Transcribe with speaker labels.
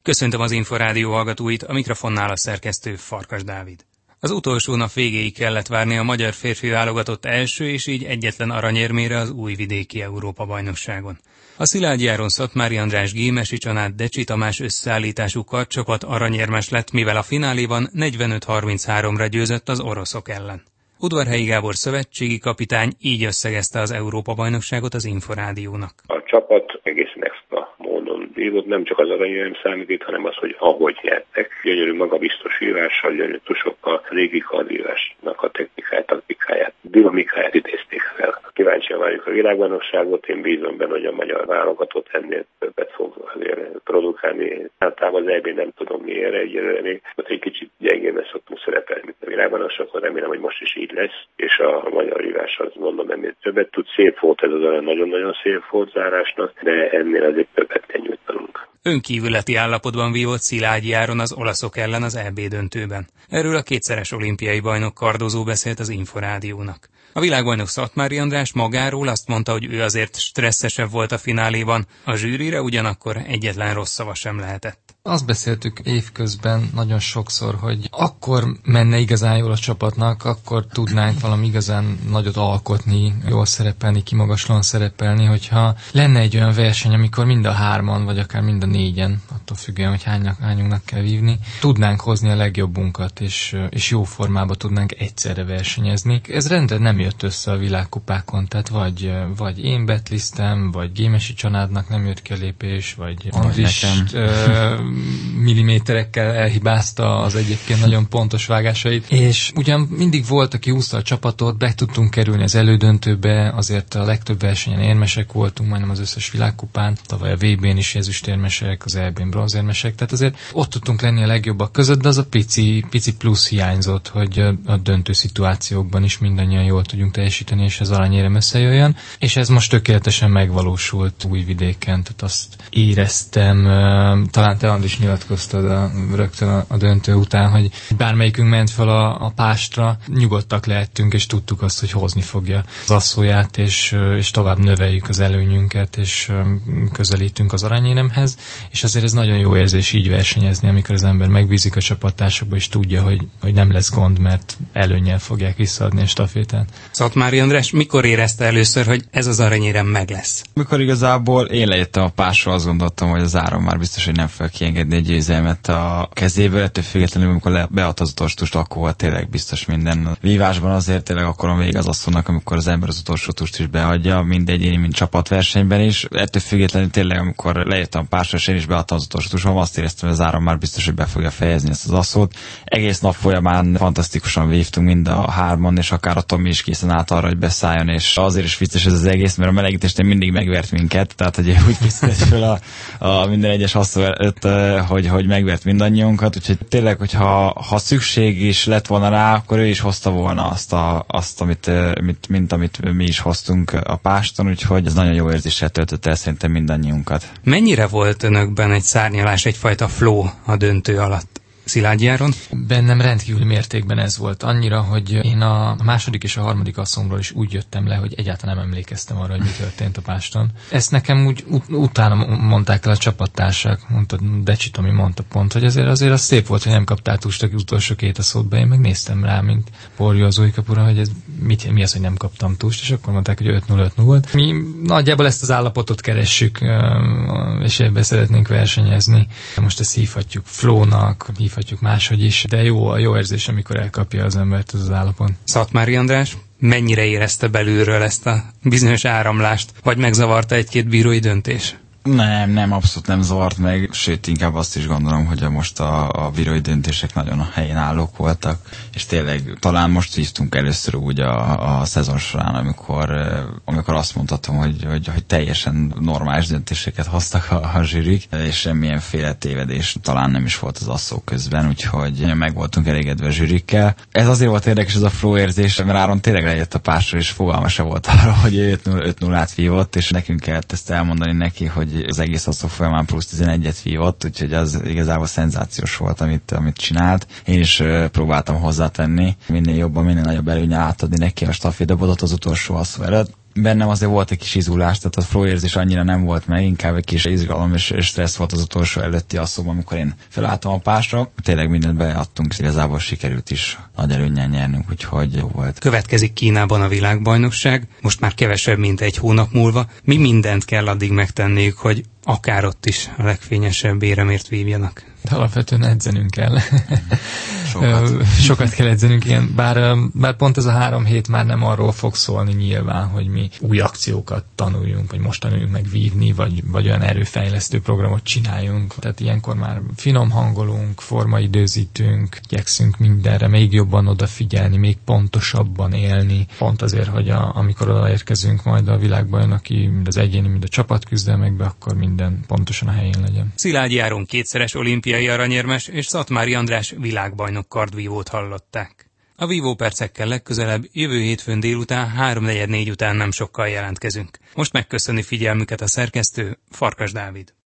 Speaker 1: Köszöntöm az Inforádió hallgatóit, a mikrofonnál a szerkesztő Farkas Dávid. Az utolsó nap végéig kellett várni a magyar férfi válogatott első és így egyetlen aranyérmére az Újvidéki Európa-bajnokságon. A Szilágyi Áron Szatmári András Gémesi Csanád Decsi Tamás összeállítású karcsapat aranyérmes lett, mivel a fináléban 45-33-ra győzött az oroszok ellen. Udvarhelyi Gábor szövetségi kapitány így összegezte az Európa-bajnokságot az Inforádiónak.
Speaker 2: A csapat egészen extra módon vívott, nem csak az aranyérem számít, hanem az, hogy ahogy nyertek. Gyönyörű magabiztos vívással, gyönyörű tusokkal, régi kardírásnak a technikáját, taktikáját, dinamikáját idézték fel. Kíváncsian várjuk a világbajnokságot, én bízom benne, hogy a magyar válogatott ennél többet fog azért produkálni. Általában az EB nem tudom miért egyelőre még, mert egy kicsit gyengén szoktunk szerepelni, mint a világbajnokságon, remélem, hogy most is így lesz, és a magyar vívás azt mondom, ennél többet tud. Szép volt ez az nagyon-nagyon szép volt zárásnak, de ennél azért többet kell nyújtanunk.
Speaker 1: Önkívületi állapotban vívott Szilágyi Áron az olaszok ellen az EB döntőben. Erről a kétszeres olimpiai bajnok kardozó beszélt az Inforádiónak. A világbajnok Szatmári András magáról azt mondta, hogy ő azért stresszesebb volt a fináléban, a zsűrire ugyanakkor egyetlen rossz szava sem lehetett.
Speaker 3: Azt beszéltük évközben nagyon sokszor, hogy akkor menne igazán jól a csapatnak, akkor tudnánk valami igazán nagyot alkotni, jól szerepelni, kimagaslóan szerepelni, hogyha lenne egy olyan verseny, amikor mind a hárman, vagy akár mind a négyen, attól függően, hogy hányunknak kell vívni, tudnánk hozni a legjobbunkat, és jó formába tudnánk egyszerre versenyezni. Ez rendre nem jött össze a világkupákon, tehát vagy én betliztem, vagy Gémesi Csanádnak nem jött ki a lépés, vagy Andris milliméterekkel elhibázta az egyébként nagyon pontos vágásait, és ugyan mindig volt, aki húzta a csapatot, be tudtunk kerülni az elődöntőbe, azért a legtöbb versenyen érmesek voltunk, majdnem az összes világkupán, tavaly a VB-n is ezüstérmesek, az EB-n bronzérmesek, tehát azért ott tudtunk lenni a legjobbak között, de az a pici plusz hiányzott, hogy a döntő szituációkban is mindannyian jól tudjunk teljesíteni, és az aranyérem összejöjjön, és ez most tökéletesen megvalósult Újvidéken, tehát azt éreztem, talán te is nyilatkoztad rögtön a döntő után, hogy bármelyikünk ment fel a pástra, nyugodtak lehettünk, és tudtuk azt, hogy hozni fogja az asszóját, és tovább növeljük az előnyünket, és közelítünk az aranyéremhez, és azért ez nagyon jó érzés így versenyezni, amikor az ember megbízik a csapattársakba, és tudja, hogy nem lesz gond, mert előnnyel fogják visszaadni a stafétát.
Speaker 1: Szatmári András mikor érezte először, hogy ez az aranyérem meg lesz?
Speaker 4: Mikor igazából én lejöttem a pásról, azt gondoltam, hogy az Áron már biztos, hogy nem fel kiengedni egy győzelmet a kezéből, ettől függetlenül, amikor beadta az utolsó tust, akkor volt tényleg biztos minden. Vívásban azért tényleg akkor a vége az asszónak, amikor az ember az utolsó tust is beadja, mind egyéni, mind csapatversenyben is. Ettől függetlenül tényleg, amikor lejöttem a pásra, és én is beadtam az utolsó tustom, azt éreztem, hogy az Áron már biztos, hogy be fogja fejezni ezt az asszót. Egész nap folyamán fantasztikusan vívtunk mind a hárman, és akár a Tomi is készen állt arra, hogy beszálljon, és azért is vicces ez az egész, mert a melegítésnél mindig megvert minket, tehát hogy úgy készített fel a minden egyes asszó előtt, hogy megvert mindannyiunkat, úgyhogy tényleg, hogyha szükség is lett volna rá, akkor ő is hozta volna azt amit mi is hoztunk a páston, úgyhogy ez nagyon jó érzéssel töltött el szerintem mindannyiunkat.
Speaker 1: Mennyire volt önökben egy szárnyalás, egyfajta flow a döntő alatt? Szilágyi Áron?
Speaker 3: Bennem rendkívüli mértékben ez volt. Annyira, hogy én a második és a harmadik asszomról is úgy jöttem le, hogy egyáltalán nem emlékeztem arra, hogy mi történt a páston. Ezt nekem úgy utána mondták el a csapattársak, mondta Decsi Tomi, mondta pont, hogy azért az szép volt, hogy nem kaptál tust az utolsó két asszótba. Én meg néztem rá, mint Porjó az Újkapura, hogy ez mi az, hogy nem kaptam tust, és akkor mondták, hogy 5-0-5-0 volt. Mi nagyjából ezt az állapotot keressük, és ebben szeretnénk versenyezni. Most ezt hívhatjuk flow-nak, hívhatjuk máshogy is, de jó érzés, amikor elkapja az embert az állapot.
Speaker 1: Szatmári András, mennyire érezte belülről ezt a bizonyos áramlást, vagy megzavarta egy-két bírói döntés?
Speaker 4: Nem, abszolút nem zavart meg, sőt, inkább azt is gondolom, hogy most a bírói döntések nagyon a helyén állók voltak, és tényleg talán most vívtunk először úgy a szezon során, amikor azt mondhatom, hogy teljesen normális döntéseket hoztak a zsűrik, és semmilyenféle tévedés talán nem is volt az asszók közben, úgyhogy meg voltunk elégedve a zsűrikkel. Ez azért volt érdekes, ez a flow érzés, mert Áron tényleg lejött a pásról, és fogalma se volt arra, hogy 5-0-át vívott, és nekünk kellett ezt elmondani neki, hogy az egész asszó folyamán plusz 11-et vívott, úgyhogy az igazából szenzációs volt, amit csinált. Én is próbáltam hozzátenni, minél jobban, minél nagyobb előnye átadni neki a stafétabotot az utolsó asszó előtt. bennem azért volt egy kis izulás, tehát a flow érzés annyira nem volt meg, inkább egy kis izgalom és stressz volt az utolsó előtti asszóban, amikor én felálltam a pásra. Tényleg mindent beadtunk, és igazából sikerült is nagy előnnyel nyernünk, úgyhogy jó volt.
Speaker 1: Következik Kínában a világbajnokság, most már kevesebb, mint egy hónap múlva. Mi mindent kell addig megtenniük, hogy akár ott is a legfényesebb éremért vívjanak?
Speaker 3: De alapvetően edzenünk kell. Sokat kell edzenünk, igen. Bár pont ez a 3 hét már nem arról fog szólni nyilván, hogy mi új akciókat tanuljunk, vagy most tanuljunk meg vívni, vagy olyan erőfejlesztő programot csináljunk. Tehát ilyenkor már finom hangolunk, formaidőzítünk, igyekszünk mindenre még jobban odafigyelni, még pontosabban élni. Pont azért, hogy amikor odaérkezünk majd a világbajnoki, mind az egyéni, mind a csapatküzdelmekbe, akkor minden pontosan a helyén legyen.
Speaker 1: Szilágyi Áron 2-szeres olimpiai aranyérmes és Szatmári András világbajnok kardvívót hallották. A vívópercekkel legközelebb jövő hétfőn délután 3:44 után nem sokkal jelentkezünk. Most megköszöni figyelmüket a szerkesztő, Farkas Dávid.